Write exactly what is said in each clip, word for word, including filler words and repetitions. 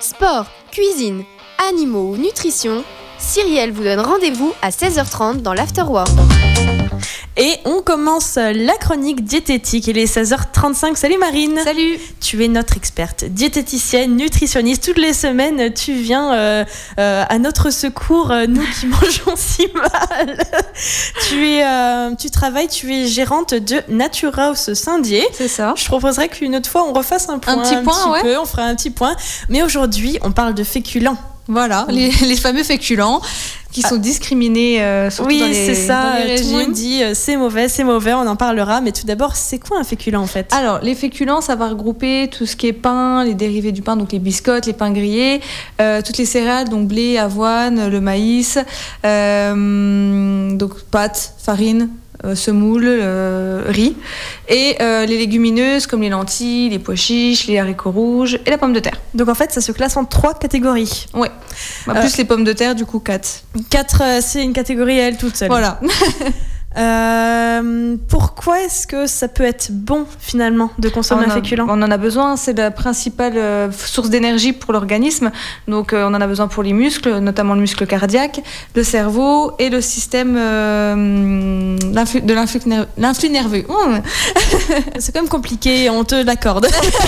Sport, cuisine, animaux ou nutrition, Cyrielle vous donne rendez-vous à seize heures trente dans l'Afterwork. Et on commence la chronique diététique. Il est seize heures trente-cinq. Salut Marine. Salut. Tu es notre experte diététicienne, nutritionniste. Toutes les semaines, tu viens euh, euh, à notre secours, euh, nous qui mangeons si mal. tu, es, euh, tu travailles, tu es gérante de Nature House Saint-Dié. C'est ça. Je proposerais qu'une autre fois, on refasse un point. Un petit un point, petit ouais. peu, on fera un petit point. Mais aujourd'hui, on parle de féculents. Voilà, les, les fameux féculents qui sont discriminés euh, surtout oui, dans les c'est ça. dans les régimes. Tout le monde dit euh, c'est mauvais, c'est mauvais, on en parlera. Mais tout d'abord, c'est quoi un féculent en fait ? Alors, les féculents, ça va regrouper tout ce qui est pain, les dérivés du pain, donc les biscottes, les pains grillés, euh, toutes les céréales, donc blé, avoine, le maïs, euh, donc pâtes, farine, euh, semoule, euh, riz, et euh, les légumineuses comme les lentilles, les pois chiches, les haricots rouges et la pomme de terre. Donc en fait, ça se classe en trois catégories. Ouais. Bah, plus euh, les pommes de terre, du coup, quatre. Quatre, euh, c'est une catégorie à elle toute seule. Voilà. euh, pourquoi est-ce que ça peut être bon, finalement, de consommer on un a, féculent ? On en a besoin, c'est la principale euh, source d'énergie pour l'organisme. Donc euh, on en a besoin pour les muscles, notamment le muscle cardiaque, le cerveau et le système euh, l'influx, de l'influx, ner- l'influx nerveux. Mmh. C'est quand même compliqué, on te l'accorde.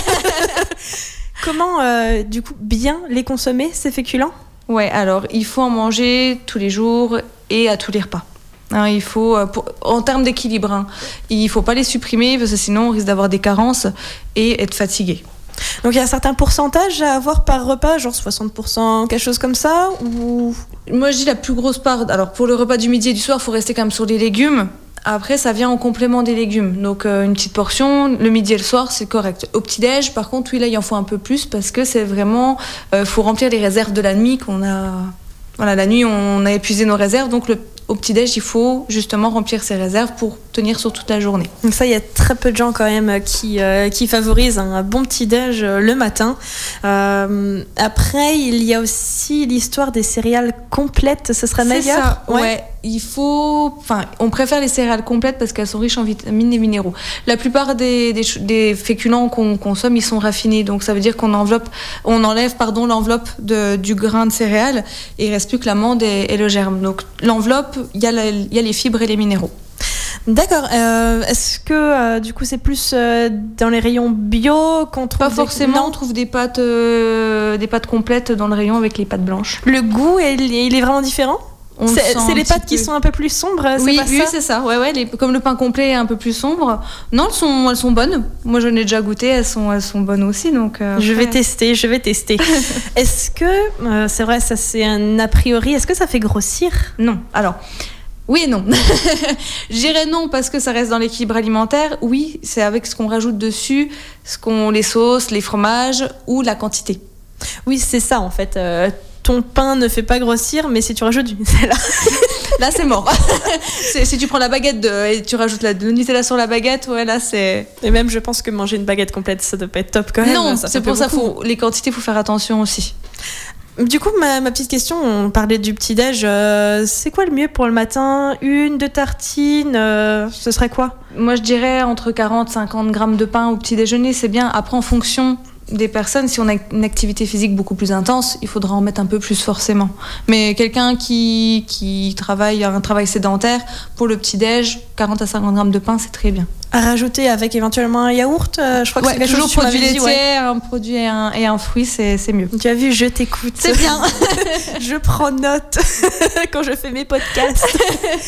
Comment, euh, du coup, bien les consommer, ces féculents ? Ouais, alors il faut en manger tous les jours et à tous les repas. Hein, il faut, pour, en termes d'équilibre, hein, il ne faut pas les supprimer parce que sinon on risque d'avoir des carences et être fatigué. Donc il y a un certain pourcentage à avoir par repas, genre soixante pour cent, quelque chose comme ça ou... Moi je dis la plus grosse part. Alors pour le repas du midi et du soir, il faut rester quand même sur les légumes. Après, ça vient en complément des légumes. Donc, euh, une petite portion, le midi et le soir, c'est correct. Au petit-déj, par contre, oui, là, il en faut un peu plus parce que c'est vraiment... Il euh, faut remplir les réserves de la nuit qu'on a... Voilà, la nuit, on a épuisé nos réserves. Donc, le... au petit-déj, il faut justement remplir ses réserves pour tenir sur toute la journée. Donc ça, il y a très peu de gens quand même qui, euh, qui favorisent un bon petit-déj euh, le matin. Euh, après, il y a aussi l'histoire des céréales complètes. Ce serait meilleur ? C'est ça, ouais. ouais. Il faut... Enfin, on préfère les céréales complètes parce qu'elles sont riches en vitamines et minéraux. La plupart des, des, des féculents qu'on consomme, ils sont raffinés. Donc, ça veut dire qu'on enveloppe, on enlève pardon, l'enveloppe de, du grain de céréales et il ne reste plus que l'amande et, et le germe. Donc, l'enveloppe, il y a la, il y a les fibres et les minéraux. D'accord. Euh, est-ce que euh, du coup c'est plus euh, dans les rayons bio qu'on trouve? Pas forcément. Des... On trouve des pâtes, euh, des pâtes complètes dans le rayon avec les pâtes blanches. Le goût, il, il est vraiment différent? On c'est, c'est les pâtes qui peu. Sont un peu plus sombres, c'est oui, pas oui, ça c'est ça. Ouais, ouais. Les, comme le pain complet est un peu plus sombre. Non, elles sont, elles sont bonnes. Moi, je l'ai déjà goûté. Elles sont, elles sont bonnes aussi. Donc, euh, je vais tester. Je vais tester. Est-ce que euh, c'est vrai, ça c'est un a priori. Est-ce que ça fait grossir? Non. Alors. Oui et non. Je dirais non parce que ça reste dans l'équilibre alimentaire. Oui, c'est avec ce qu'on rajoute dessus, ce qu'on, les sauces, les fromages ou la quantité. Oui, c'est ça en fait. Euh, ton pain ne fait pas grossir, mais si tu rajoutes du Nutella... Là, c'est mort. c'est, si tu prends la baguette de, et tu rajoutes la, le Nutella sur la baguette, ouais, là, c'est... Et même, je pense que manger une baguette complète, ça doit pas être top quand même. Non, ça c'est pour ça, faut, les quantités, il faut faire attention aussi. Du coup, ma, ma petite question, on parlait du petit-déj. Euh, c'est quoi le mieux pour le matin? Une, deux tartines euh, ce serait quoi? Moi, je dirais entre quarante et cinquante grammes de pain au petit-déjeuner, c'est bien. Après, en fonction des personnes, si on a une activité physique beaucoup plus intense, il faudra en mettre un peu plus forcément. Mais quelqu'un qui, qui travaille un travail sédentaire, pour le petit-déj, quarante à cinquante grammes de pain, c'est très bien. À rajouter avec éventuellement un yaourt, euh, je crois que ouais, c'est quelque toujours chose que produit laitier, ouais. un produit et un, et un fruit, c'est, c'est mieux. Tu as vu, je t'écoute. C'est bien. Je prends note quand je fais mes podcasts.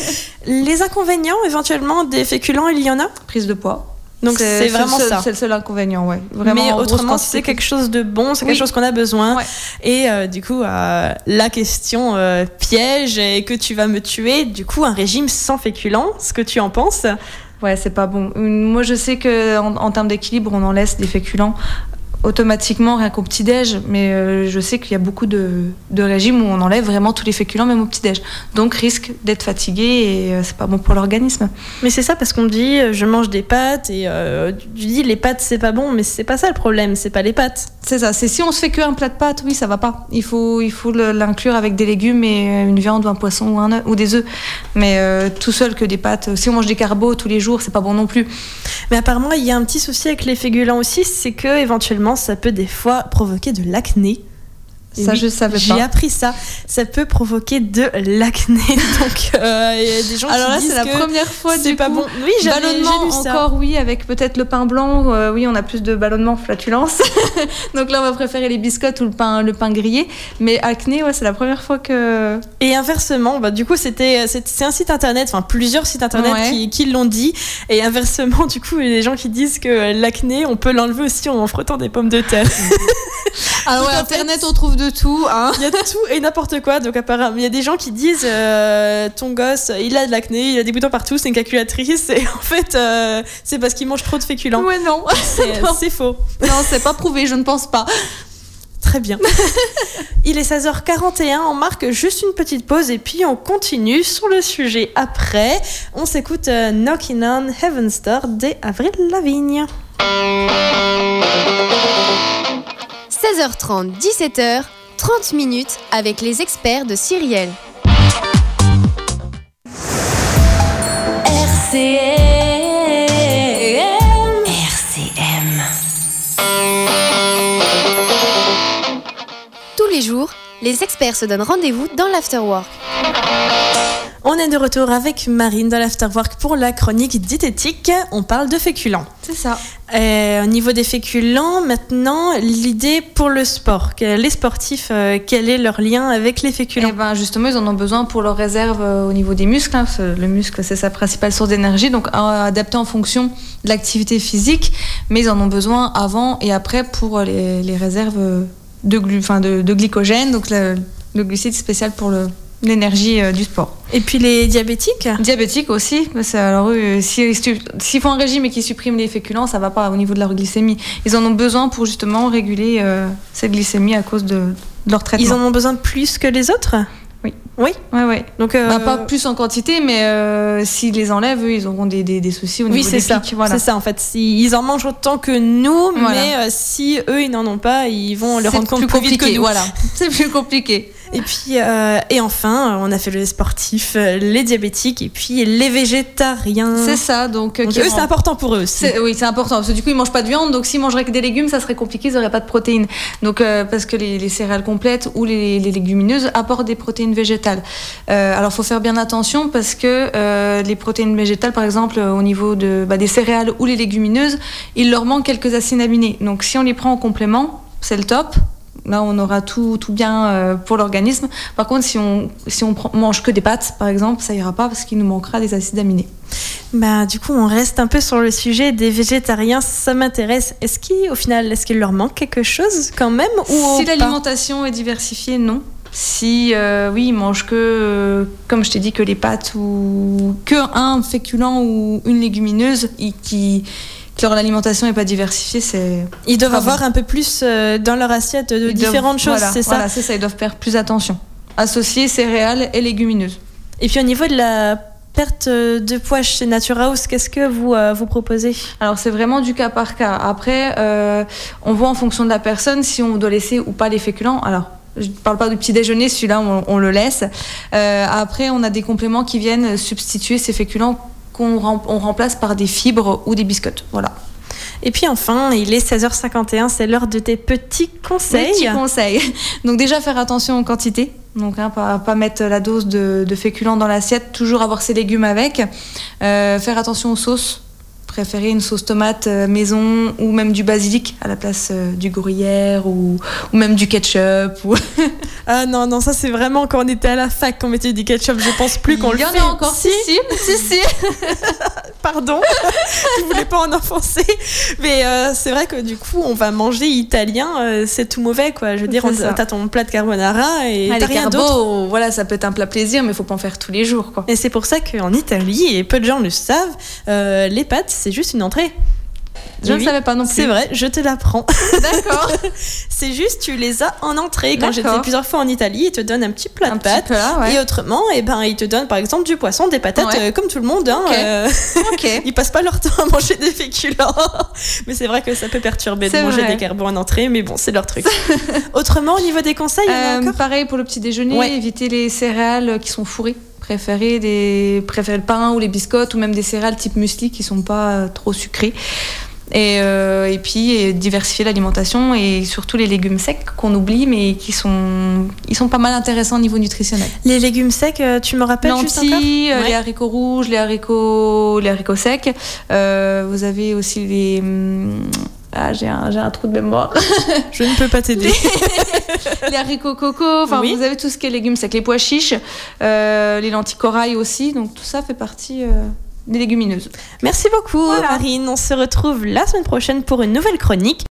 Les inconvénients, éventuellement, des féculents, il y en a? Prise de poids. Donc c'est, c'est vraiment c'est seul, ça. C'est le seul inconvénient, ouais. Vraiment, mais autrement, c'est quelque chose de bon, c'est oui. quelque chose qu'on a besoin. Ouais. Et euh, du coup, euh, la question euh, piège et que tu vas me tuer, du coup, un régime sans féculents, ce que tu en penses? Ouais, c'est pas bon. Moi, je sais qu'en en termes d'équilibre, on en laisse des féculents automatiquement rien qu'au petit-déj, mais euh, je sais qu'il y a beaucoup de, de régimes où on enlève vraiment tous les féculents même au petit-déj, donc risque d'être fatigué et euh, c'est pas bon pour l'organisme. Mais c'est ça, parce qu'on dit je mange des pâtes et euh, tu dis les pâtes c'est pas bon, mais c'est pas ça le problème, c'est pas les pâtes. C'est ça, c'est si on se fait qu'un plat de pâtes, oui ça va pas, il faut, il faut le, l'inclure avec des légumes et une viande ou un poisson ou, un œuf, ou des œufs, mais euh, tout seul que des pâtes, si on mange des carbos tous les jours c'est pas bon non plus. Mais apparemment il y a un petit souci avec les féculents aussi, c'est que éventuellement ça peut des fois provoquer de l'acné. Ça, oui, je savais j'ai pas. appris ça. Ça peut provoquer de l'acné. Donc, il euh, y a des gens Alors qui là, disent c'est la que première fois c'est du pas coup. bon. Oui, j'avais, ballonnement j'ai lu ça. encore, oui, avec peut-être le pain blanc. Euh, oui, on a plus de ballonnement, flatulence. Donc là, on va préférer les biscottes ou le pain, le pain grillé. Mais acné, ouais, c'est la première fois que. Et inversement, bah, du coup, c'était, c'est, c'est un site internet, enfin plusieurs sites internet Ouais. qui, qui l'ont dit. Et inversement, du coup, il y a des gens qui disent que l'acné, on peut l'enlever aussi en frottant des pommes de terre. Ah ouais, Internet, on trouve de tout. Hein. Il y a tout et n'importe quoi. Donc apparemment, il y a des gens qui disent euh, ton gosse, il a de l'acné, il a des boutons partout, c'est une calculatrice. Et en fait, euh, c'est parce qu'il mange trop de féculents. Ouais, non. C'est, non. c'est faux. Non, c'est pas prouvé, je ne pense pas. Très bien. Il est seize heures quarante et un, on marque juste une petite pause et puis on continue sur le sujet après. On s'écoute euh, Knocking on Heaven's Door d'Avril Lavigne. seize heures trente, dix-sept heures, trente minutes avec les experts de Cyrielle. R C M. R C M. Tous les jours, les experts se donnent rendez-vous dans l'Afterwork. On est de retour avec Marine dans l'Afterwork pour la chronique diététique. On parle de féculents. C'est ça. Euh, au niveau des féculents, maintenant, l'idée pour le sport. Que les sportifs, euh, quel est leur lien avec les féculents ? Eh ben justement, ils en ont besoin pour leur réserve euh, au niveau des muscles. Hein. Le muscle, c'est sa principale source d'énergie, donc euh, adapté en fonction de l'activité physique. Mais ils en ont besoin avant et après pour les, les réserves de, glu, enfin de, de glycogène, donc le, le glucide spécial pour le, l'énergie euh, du sport. Et puis les diabétiques ? Diabétiques aussi. Parce que, alors eux, s'ils si, si font un régime et qu'ils suppriment les féculents, ça va pas au niveau de leur glycémie. Ils en ont besoin pour justement réguler euh, cette glycémie à cause de, de leur traitement. Ils en ont besoin plus que les autres ? Oui. Oui. Ouais, ouais. Donc, euh... bah, pas plus en quantité, mais euh, s'ils les enlèvent, eux, ils auront des, des, des soucis au niveau oui, des c'est pics. ça. Voilà. C'est ça, en fait. Si, ils en mangent autant que nous, Voilà. mais euh, si eux, ils n'en ont pas, ils vont le C'est rendre compte plus plus vite compliqué, que nous. voilà. C'est plus compliqué. Et puis, euh, et enfin, on a fait les sportifs, les diabétiques, et puis les végétariens. C'est ça, donc... donc eux, c'est important pour eux aussi. C'est, oui, c'est important, parce que du coup, ils mangent pas de viande, donc s'ils mangeraient que des légumes, ça serait compliqué, ils n'auraient pas de protéines. Donc, euh, parce que les, les céréales complètes ou les, les légumineuses apportent des protéines végétales. Euh, alors, il faut faire bien attention, parce que euh, les protéines végétales, par exemple, au niveau de, bah, des céréales ou les légumineuses, il leur manque quelques acides aminés. Donc, si on les prend en complément, c'est le top. Là, on aura tout, tout bien euh, pour l'organisme. Par contre, si on, si on prend, mange que des pâtes, par exemple, ça ira pas parce qu'il nous manquera des acides aminés. Bah, du coup, on reste un peu sur le sujet des végétariens. Ça m'intéresse. Est-ce qu'au final, est-ce qu'il leur manque quelque chose quand même ou Si pas ? l'alimentation est diversifiée, non. Si, euh, oui, ils mangent que, euh, comme je t'ai dit, que les pâtes ou que un féculent ou une légumineuse et qui... que leur alimentation n'est pas diversifiée, c'est... Ils doivent Ah avoir bon. un peu plus euh, dans leur assiette de Ils différentes doivent- choses, voilà, c'est ça Voilà, c'est ça, ils doivent faire plus attention. Associer céréales et légumineuses. Et puis au niveau de la perte de poids chez Nature House, qu'est-ce que vous, euh, vous proposez ? Alors c'est vraiment du cas par cas. Après, euh, on voit en fonction de la personne si on doit laisser ou pas les féculents. Alors, je ne parle pas du petit déjeuner, celui-là on, on le laisse. Euh, après, on a des compléments qui viennent substituer ces féculents qu'on rem- on remplace par des fibres ou des biscottes. Voilà. Et puis enfin, il est seize heures cinquante et un, c'est l'heure de tes petits conseils. Petits conseils. Donc déjà faire attention aux quantités. Donc hein, pas, pas mettre la dose de, de féculents dans l'assiette, toujours avoir ses légumes avec. Euh, faire attention aux sauces. Préférer une sauce tomate euh, maison ou même du basilic à la place euh, du gruyère ou, ou même du ketchup. Ou... Ah non, non, ça c'est vraiment quand on était à la fac qu'on mettait du ketchup, je pense plus qu'on le Il y en fait. a encore, si, si, si, si. Pardon, je voulais pas en offenser. Mais euh, c'est vrai que du coup, on va manger italien, euh, c'est tout mauvais quoi. Je veux dire, on, C'est ça. t'as ton plat de carbonara et Ah, t'as les rien carbos, d'autre. voilà, ça peut être un plat plaisir, mais il faut pas en faire tous les jours, quoi. Et c'est pour ça qu'en Italie, et peu de gens le savent, euh, les pâtes c'est juste une entrée. Je Et ne oui, savais pas non plus. C'est vrai, je te l'apprends. D'accord. C'est juste, tu les as en entrée. Quand D'accord. j'étais plusieurs fois en Italie, ils te donnent un petit plat Un de petit pâtes. plat, ouais. Et autrement, eh ben, ils te donnent par exemple du poisson, des patates, Ouais. euh, comme tout le monde. Hein, Ok. euh, Ok. ils passent pas leur temps à manger des féculents. Mais c'est vrai que ça peut perturber de C'est manger vrai. des carbos en entrée, mais bon, c'est leur truc. Autrement, au niveau des conseils, il y en a Euh, encore pareil pour le petit déjeuner, Ouais. éviter les céréales qui sont fourrées. Préférer, des... Préférer le pain ou les biscottes ou même des céréales type muesli qui sont pas euh, trop sucrées. Et, euh, et puis et diversifier l'alimentation et surtout les légumes secs qu'on oublie mais qui sont, ils sont pas mal intéressants au niveau nutritionnel. Les légumes secs, tu me rappelles juste encore ? Lentilles, Ouais. les haricots rouges, les haricots, les haricots secs. Euh, vous avez aussi les... hum, Ah, j'ai un, j'ai un trou de mémoire. Je ne peux pas t'aider. Les haricots coco, enfin Oui. vous avez tout ce qui est légumes secs, les pois chiches, euh, les lentilles corail aussi, donc tout ça fait partie euh, des légumineuses. Merci beaucoup, Voilà. Marine. On se retrouve la semaine prochaine pour une nouvelle chronique.